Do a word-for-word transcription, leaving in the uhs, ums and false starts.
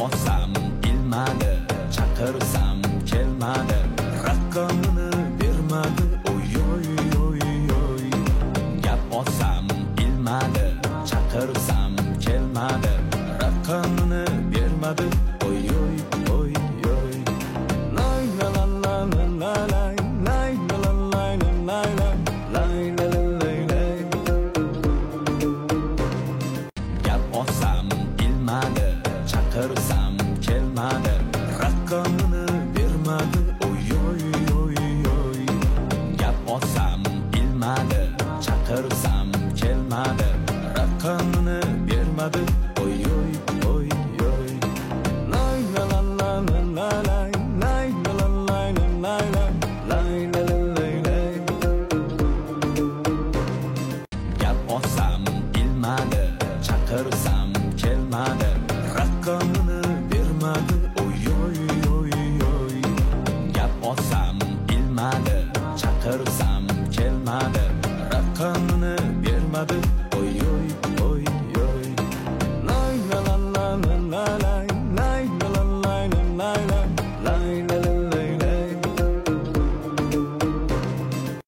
olsam ilmadi, chaqirsam kelmadi, raqamini bermadi. Oy oy oy oy. Gap olsam ilmadi, chaqirsam kelmadi, raqamini bermadi. Oy oy oy oy. Lay la la la la la lay, lay la la la la lay, lay la la lay lay. Gap olsam ilmadi, chaqirsam kelmadi, raqamini bermadi. Oy oy oy oy. Gap olsam ilmadi, chaqirsam kelmadi, raqamini bermadi. Oy oy oy oy. Lay la la la la la lay, lay la la la la lay, lay la la lay lay. Gap olsam ilmadi, chaqirsam kelmadi, raqamini bermadi. Oy oy oy oy. Gap olsam ilmadi, chaqirsam